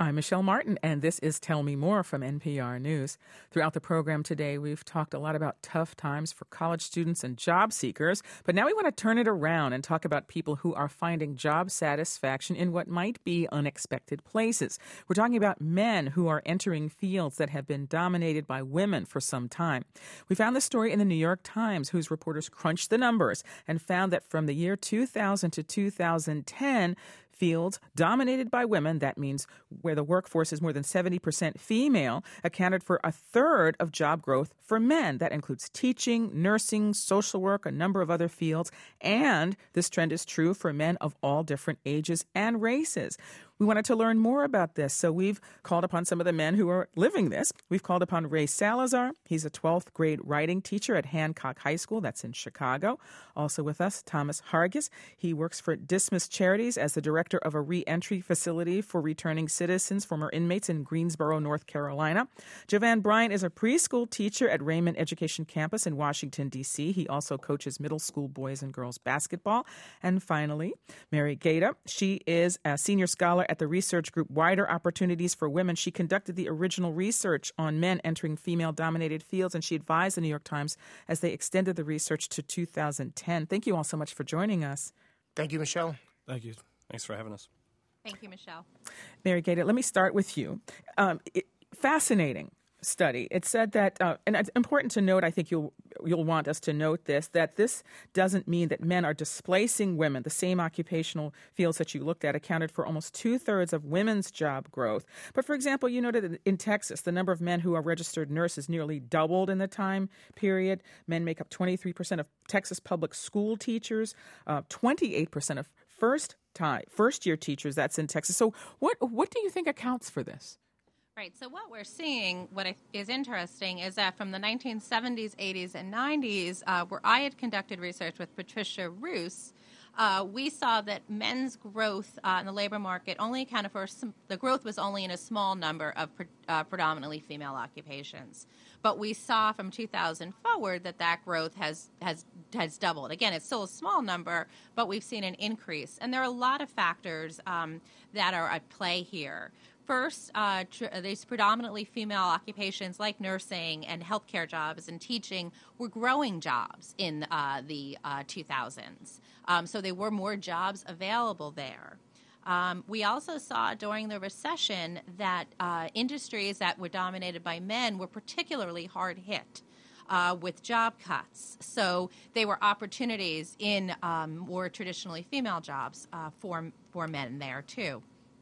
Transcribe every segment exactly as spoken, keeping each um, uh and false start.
I'm Michelle Martin, and this is Tell Me More from N P R News. Throughout the program today, we've talked a lot about tough times for college students and job seekers, but now we want to turn it around and talk about people who are finding job satisfaction in what might be unexpected places. We're talking about men who are entering fields that have been dominated by women for some time. We found this story in the New York Times, whose reporters crunched the numbers and found that from the year two thousand to two thousand ten, fields dominated by women, that means where the workforce is more than seventy percent female, accounted for a third of job growth for men. That includes teaching, nursing, social work, a number of other fields. And this trend is true for men of all different ages and races. We wanted to learn more about this, so we've called upon some of the men who are living this. We've called upon Ray Salazar. He's a twelfth grade writing teacher at Hancock High School. That's in Chicago. Also with us, Thomas Hargis. He works for Dismiss Charities as the director of a reentry facility for returning citizens, former inmates in Greensboro, North Carolina. Jovan Bryant is a preschool teacher at Raymond Education Campus in Washington, D C. He also coaches middle school boys and girls basketball. And finally, Mary Gaeta. She is a senior scholar at the research group Wider Opportunities for Women. She conducted the original research on men entering female-dominated fields, and she advised the New York Times as they extended the research to two thousand ten. Thank you all so much for joining us. Thank you, Michelle. Thank you. Thanks for having us. Thank you, Michelle. Mary Gaeta, let me start with you. Um, it, fascinating study. It said that, uh, and it's important to note, I think you'll you'll want us to note this, that this doesn't mean that men are displacing women. The same occupational fields that you looked at accounted for almost two-thirds of women's job growth. But, for example, you noted that in Texas, the number of men who are registered nurses nearly doubled in the time period. Men make up twenty-three percent of Texas public school teachers, uh, twenty-eight percent of first time, first-year teachers. That's in Texas. So what what do you think accounts for this? Right. So what we're seeing, what is interesting, is that from the nineteen seventies, eighties, and nineties, uh, where I had conducted research with Patricia Roos, uh, we saw that men's growth uh, in the labor market only accounted for some, the growth was only in a small number of pre, uh, predominantly female occupations. But we saw from two thousand forward that that growth has has has doubled. Again, it's still a small number, but we've seen an increase. And there are a lot of factors um, that are at play here. First, uh, tr- these predominantly female occupations like nursing and healthcare jobs and teaching were growing jobs in uh, the uh, two thousands. Um, so there were more jobs available there. Um, we also saw during the recession that uh, industries that were dominated by men were particularly hard hit uh, with job cuts. So they were opportunities in um, more traditionally female jobs uh, for, for men there, too.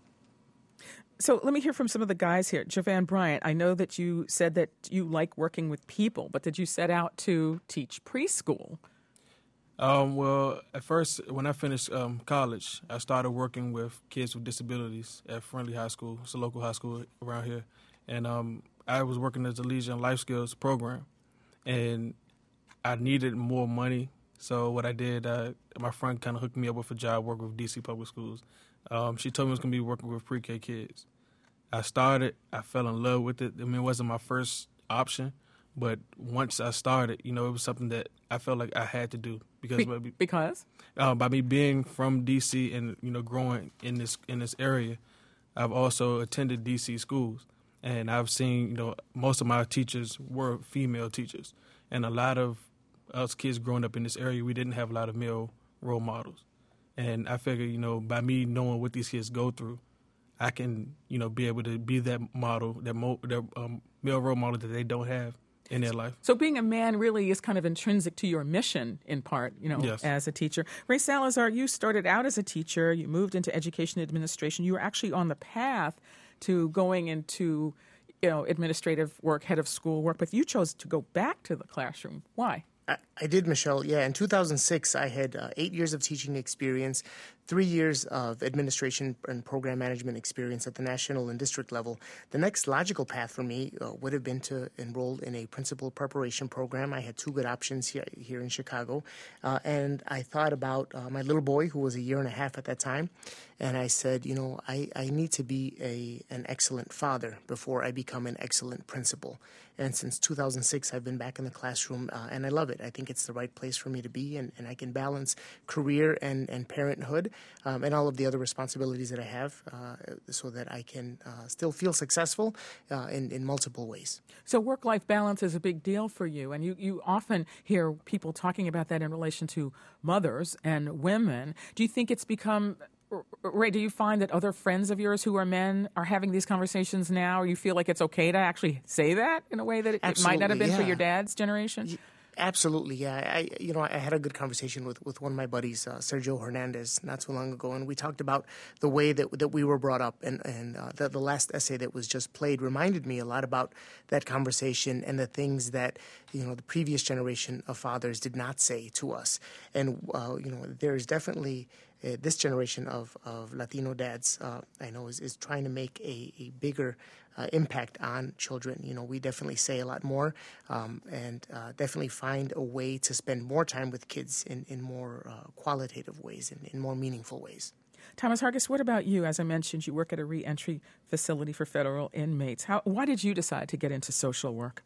So let me hear from some of the guys here. Jovan Bryant, I know that you said that you like working with people, but did you set out to teach preschool? Um, well, at first, when I finished um, college, I started working with kids with disabilities at Friendly High School. It's a local high school around here. And um, I was working as a Leisure and Life Skills program. And I needed more money. So what I did, uh, my friend kind of hooked me up with a job working with D C Public Schools. Um, she told me I was going to be working with pre-K kids. I started, I fell in love with it. I mean, it wasn't my first option, but once I started, you know, it was something that I felt like I had to do. Because? Be- by, me, because? Uh, by me being from D C and, you know, growing in this in this area, I've also attended D C schools. And I've seen, you know, most of my teachers were female teachers. And a lot of us kids growing up in this area, we didn't have a lot of male role models. And I figured, you know, by me knowing what these kids go through, I can, you know, be able to be that model, that, mo- that um, male role model that they don't have in their life. So being a man really is kind of intrinsic to your mission in part, you know, yes. as a teacher. Ray Salazar, you started out as a teacher. You moved into education administration. You were actually on the path to going into, you know, administrative work, head of school work, but you chose to go back to the classroom. Why? I, I did, Michelle. Yeah, in two thousand six, I had uh, eight years of teaching experience, three years of administration and program management experience at the national and district level. The next logical path for me uh, would have been to enroll in a principal preparation program. I had two good options here, here in Chicago. Uh, and I thought about uh, my little boy, who was a year and a half at that time. And I said, you know, I, I need to be a an excellent father before I become an excellent principal. And since two thousand six, I've been back in the classroom, uh, and I love it. it. I think it's the right place for me to be, and, and I can balance career and, and parenthood um, and all of the other responsibilities that I have uh, so that I can uh, still feel successful uh, in, in multiple ways. So work-life balance is a big deal for you, and you, you often hear people talking about that in relation to mothers and women. Do you think it's become... Ray, do you find that other friends of yours who are men are having these conversations now, or you feel like it's okay to actually say that in a way that it, it might not have been yeah. for your dad's generation? Absolutely, yeah. I, you know, I had a good conversation with, with one of my buddies, uh, Sergio Hernandez, not too long ago, and we talked about the way that that we were brought up, and and uh, the, the last essay that was just played reminded me a lot about that conversation and the things that you know the previous generation of fathers did not say to us, and uh, you know, there is definitely. Uh, this generation of, of Latino dads, uh, I know, is, is trying to make a, a bigger uh, impact on children. You know, we definitely say a lot more um, and uh, definitely find a way to spend more time with kids in, in more uh, qualitative ways, in, in more meaningful ways. Thomas Hargis, what about you? As I mentioned, you work at a reentry facility for federal inmates. How, why did you decide to get into social work?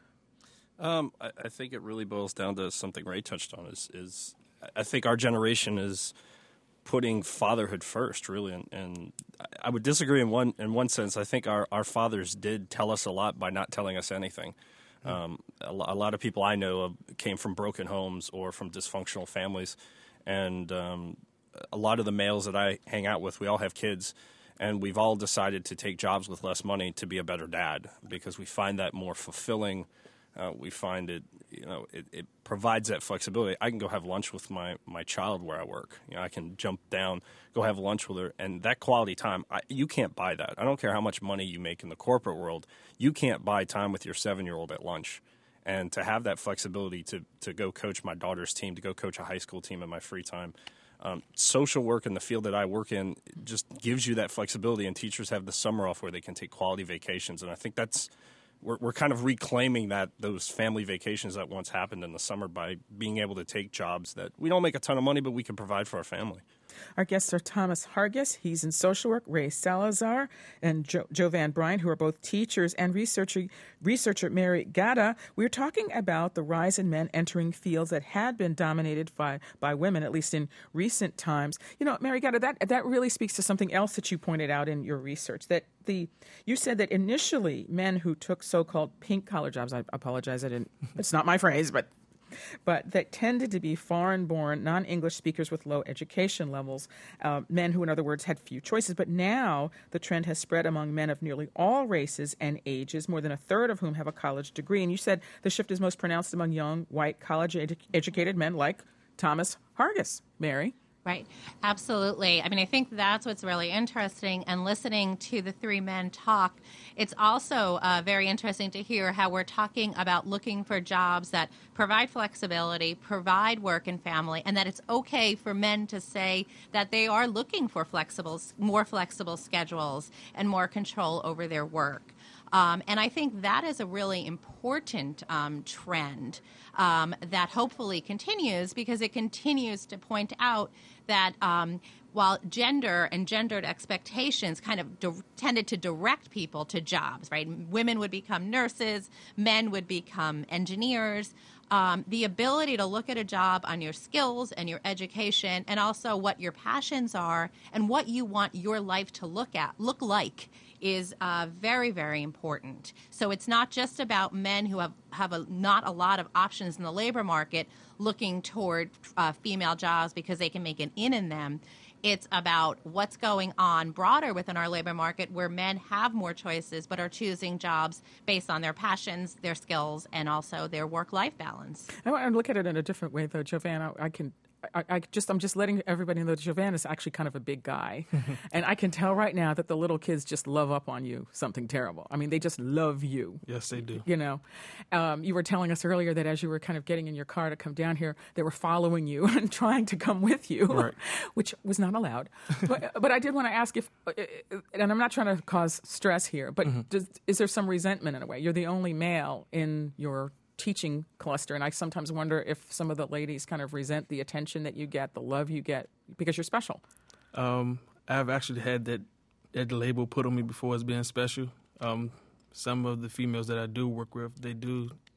Um, I, I think it really boils down to something Ray touched on. Is, is I think our generation is putting fatherhood first, really, and, and I would disagree in one in one sense. I think our, our fathers did tell us a lot by not telling us anything. Um, a, a lot of people I know of came from broken homes or from dysfunctional families, and um, a lot of the males that I hang out with, we all have kids, and we've all decided to take jobs with less money to be a better dad because we find that more fulfilling. Uh, we find it, you know, it, it provides that flexibility. I can go have lunch with my, my child where I work. You know, I can jump down, go have lunch with her, and that quality time, I, you can't buy that. I don't care how much money you make in the corporate world. You can't buy time with your seven-year-old at lunch. And to have that flexibility to, to go coach my daughter's team, to go coach a high school team in my free time, um, social work in the field that I work in just gives you that flexibility, and teachers have the summer off where they can take quality vacations. And I think that's We're, we're kind of reclaiming that those family vacations that once happened in the summer by being able to take jobs that we don't make a ton of money, but we can provide for our family. Our guests are Thomas Hargis, he's in social work, Ray Salazar, and jo- Jovan Bryant, who are both teachers, and researcher, researcher Mary Gatta. We're talking about the rise in men entering fields that had been dominated by, by women, at least in recent times. You know, Mary Gatta, that, that really speaks to something else that you pointed out in your research, that the you said that initially men who took so-called pink-collar jobs, I apologize, I didn't, it's not my phrase, but but that tended to be foreign-born, non-English speakers with low education levels, uh, men who, in other words, had few choices. But now the trend has spread among men of nearly all races and ages, more than a third of whom have a college degree. And you said the shift is most pronounced among young, white, college-educated men like Thomas Hargis. Mary? Right. Absolutely. I mean, I think that's what's really interesting. And listening to the three men talk, it's also uh, very interesting to hear how we're talking about looking for jobs that provide flexibility, provide work and family, and that it's okay for men to say that they are looking for flexible, more flexible schedules and more control over their work. Um, and I think that is a really important um, trend um, that hopefully continues, because it continues to point out that um, while gender and gendered expectations kind of di- tended to direct people to jobs, right? Women would become nurses, men would become engineers. Um, the ability to look at a job on your skills and your education, and also what your passions are and what you want your life to look at, look like, is uh, very, very important. So it's not just about men who have, have a, not a lot of options in the labor market looking toward uh, female jobs because they can make an in in them. It's about what's going on broader within our labor market, where men have more choices but are choosing jobs based on their passions, their skills, and also their work-life balance. I want to look at it in a different way, though, Jovan. I can I, I just, I'm just letting everybody know that Jovan is actually kind of a big guy. And I can tell right now that the little kids just love up on you something terrible. I mean, they just love you. Yes, they do. You know, um, you were telling us earlier that as you were kind of getting in your car to come down here, they were following you and trying to come with you, right. which was not allowed. But, but I did want to ask if, and I'm not trying to cause stress here, but mm-hmm. does, is there some resentment in a way? You're the only male in your teaching cluster, and I sometimes wonder if some of the ladies kind of resent the attention that you get, the love you get, because you're special. Um, I've actually had that, that label put on me before as being special. Um, some of the females that I do work with, they do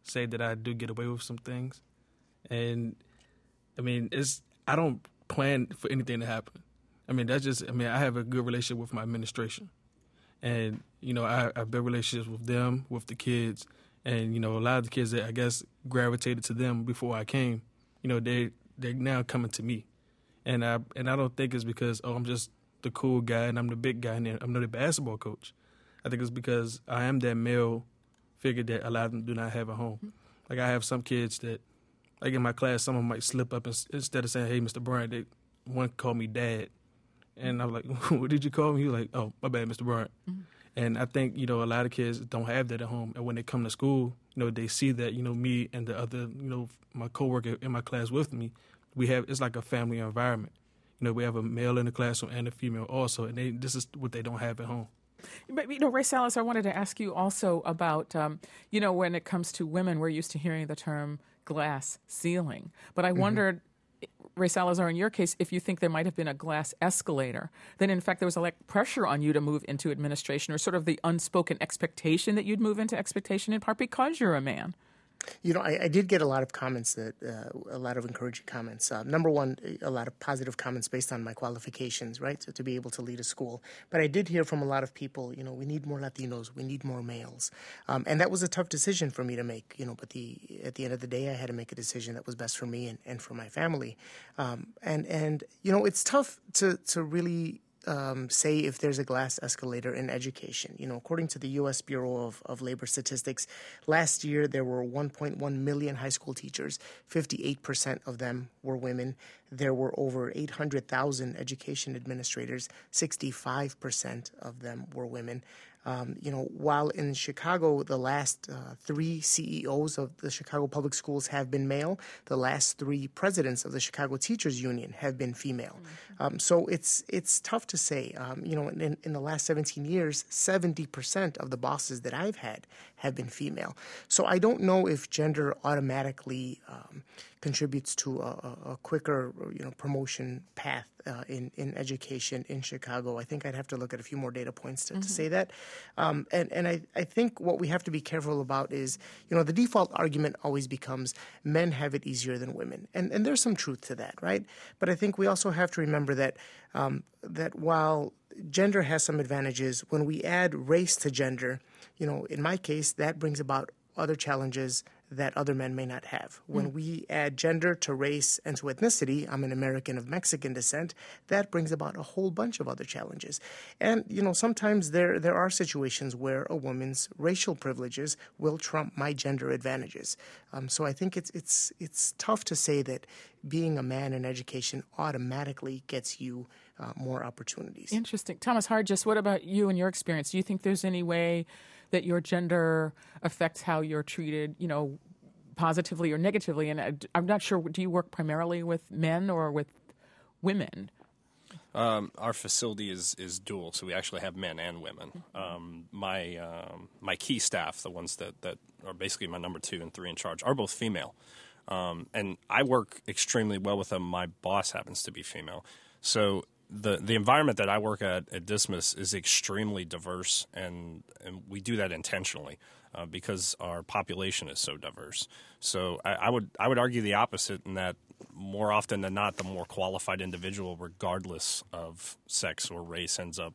say that I do get away with some things. And, I mean, it's I don't plan for anything to happen. I mean, that's just, I mean, I have a good relationship with my administration. And, you know, I, I build relationships with them, with the kids. And, you know, a lot of the kids that I guess gravitated to them before I came, you know, they, they're now coming to me. And I and I don't think it's because, oh, I'm just the cool guy and I'm the big guy and I'm not the basketball coach. I think it's because I am that male figure that a lot of them do not have at home. Like I have some kids that, like in my class, someone might slip up and instead of saying, hey, Mister Bryant, they one called me dad. And I was like, what did you call me? He was like, oh, my bad, Mister Bryant. Mm-hmm. And I think, you know, a lot of kids don't have that at home. And when they come to school, you know, they see that, you know, me and the other, you know, my coworker in my class with me, we have, it's like a family environment. You know, we have a male in the classroom and a female also, and they, this is what they don't have at home. But, you know, Ray Salas, I wanted to ask you also about, um, you know, when it comes to women, we're used to hearing the term glass ceiling. But I mm-hmm. wondered, Ray Salazar, in your case, if you think there might have been a glass escalator, then in fact there was a like pressure on you to move into administration, or sort of the unspoken expectation that you'd move into expectation in part because you're a man. You know, I, I did get a lot of comments, that uh, a lot of encouraging comments. Uh, number one, a lot of positive comments based on my qualifications, right, so to be able to lead a school. But I did hear from a lot of people, you know, we need more Latinos, we need more males. Um, and that was a tough decision for me to make, you know, but the at the end of the day, I had to make a decision that was best for me and, and for my family. Um, and, and, you know, it's tough to, to really... Um, say if there's a glass escalator in education. You know, according to the U S Bureau of, of Labor Statistics, last year there were one point one million high school teachers. fifty-eight percent of them were women. There were over eight hundred thousand education administrators. sixty-five percent of them were women. Um, you know, while in Chicago, the last uh, three C E Os of the Chicago Public Schools have been male, the last three presidents of the Chicago Teachers Union have been female. Mm-hmm. Um, so it's it's tough to say. Um, you know, in, in the last seventeen years, seventy percent of the bosses that I've had have been female. So I don't know if gender automatically um, contributes to a, a quicker, you know, promotion path uh, in in education in Chicago. I think I'd have to look at a few more data points to, mm-hmm. to say that. Um, and and I, I think what we have to be careful about is, you know, the default argument always becomes men have it easier than women. And and there's some truth to that, right? But I think we also have to remember that um, that while gender has some advantages, when we add race to gender, you know, in my case, that brings about other challenges that other men may not have. When mm. we add gender to race and to ethnicity, I'm an American of Mexican descent, that brings about a whole bunch of other challenges. And, you know, sometimes there there are situations where a woman's racial privileges will trump my gender advantages. Um, so I think it's it's it's tough to say that being a man in education automatically gets you uh, more opportunities. Interesting. Thomas Hargis, what about you and your experience? Do you think there's any way that your gender affects how you're treated, you know, positively or negatively? And I'm not sure, do you work primarily with men or with women? Um, our facility is, is dual, so we actually have men and women. Um, my um, my key staff, the ones that, that are basically my number two and three in charge, are both female. Um, and I work extremely well with them. My boss happens to be female. So the the environment that I work at at Dismas is extremely diverse, and, and we do that intentionally uh, because our population is so diverse. So I, I would I would argue the opposite, in that more often than not, the more qualified individual, regardless of sex or race, ends up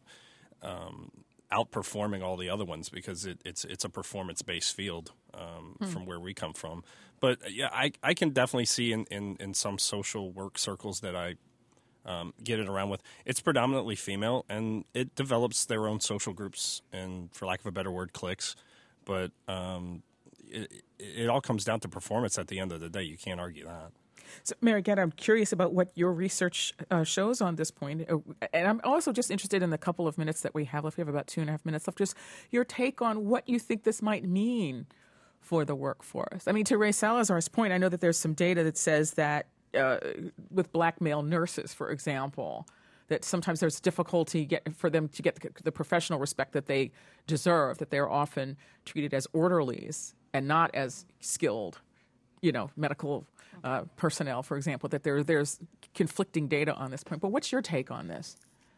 um, outperforming all the other ones, because it, it's it's a performance-based field um, hmm. from where we come from. But yeah, I, I can definitely see in, in, in some social work circles that I Um, get it around with, it's predominantly female, and it develops their own social groups and, for lack of a better word, cliques. But um, it, it all comes down to performance at the end of the day. You can't argue that. So, Mary Gad, I'm curious about what your research uh, shows on this point. Uh, and I'm also just interested in the couple of minutes that we have left. We have about two and a half minutes left. Just your take on what you think this might mean for the workforce. I mean, to Ray Salazar's point, I know that there's some data that says that Uh, with black male nurses, for example, that sometimes there's difficulty get, for them to get the, the professional respect that they deserve, that they're often treated as orderlies and not as skilled, you know, medical uh, personnel, for example, that there there's conflicting data on this point. But what's your take on this?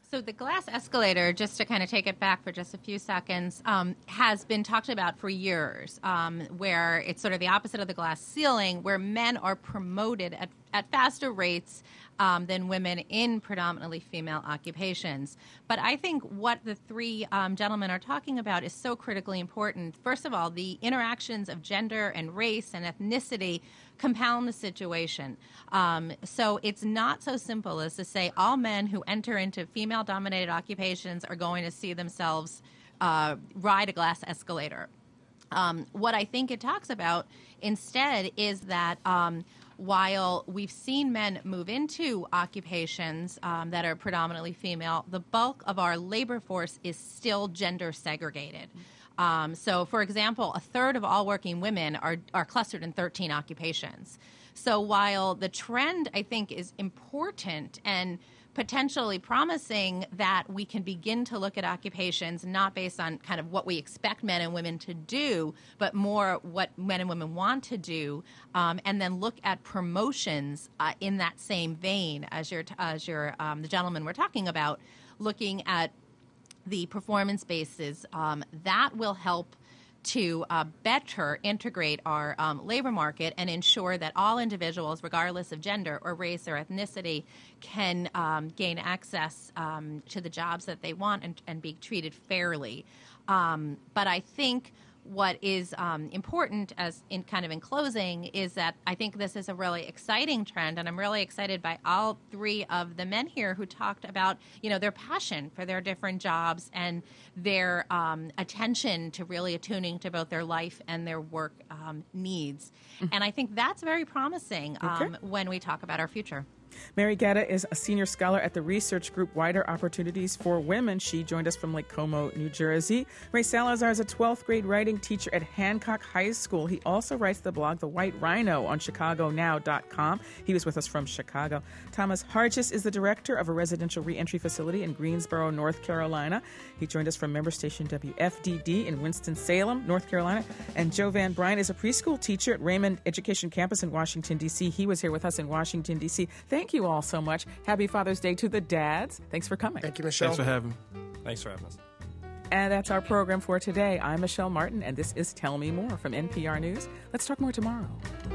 So the glass escalator, just to kind of take it back for just a few seconds, um, has been talked about for years, um, where it's sort of the opposite of the glass ceiling, where men are promoted at, at faster rates um, than women in predominantly female occupations. But I think what the three um, gentlemen are talking about is so critically important. First of all, the interactions of gender and race and ethnicity compound the situation. Um, so it's not so simple as to say all men who enter into female-dominated occupations are going to see themselves uh, ride a glass escalator. Um, what I think it talks about instead is that um, while we've seen men move into occupations um, that are predominantly female, the bulk of our labor force is still gender segregated. Um, so, for example, a third of all working women are, are clustered in thirteen occupations. So while the trend, I think, is important and potentially promising that we can begin to look at occupations not based on kind of what we expect men and women to do, but more what men and women want to do, um, and then look at promotions uh, in that same vein as your, as your um, the gentleman we're talking about, looking at the performance bases, um, that will help to uh, better integrate our um, labor market and ensure that all individuals, regardless of gender or race or ethnicity, can um, gain access um, to the jobs that they want and, and be treated fairly. Um, but I think what is um, important, as in kind of in closing, is that I think this is a really exciting trend, and I'm really excited by all three of the men here who talked about, you know, their passion for their different jobs and their um, attention to really attuning to both their life and their work um, needs. Mm-hmm. And I think that's very promising um, okay. when we talk about our future. Mary Gatta is a senior scholar at the research group Wider Opportunities for Women. She joined us from Lake Como, New Jersey. Ray Salazar is a twelfth grade writing teacher at Hancock High School. He also writes the blog The White Rhino on Chicago Now dot com. He was with us from Chicago. Thomas Hargis is the director of a residential reentry facility in Greensboro, North Carolina. He joined us from member station W F D D in Winston-Salem, North Carolina. And Joe Van Bryan is a preschool teacher at Raymond Education Campus in Washington, D C. He was here with us in Washington, D C. Thank you all so much. Happy Father's Day to the dads. Thanks for coming. Thank you, Michelle. Thanks for having me. Thanks for having us. And that's our program for today. I'm Michelle Martin, and this is Tell Me More from N P R News. Let's talk more tomorrow.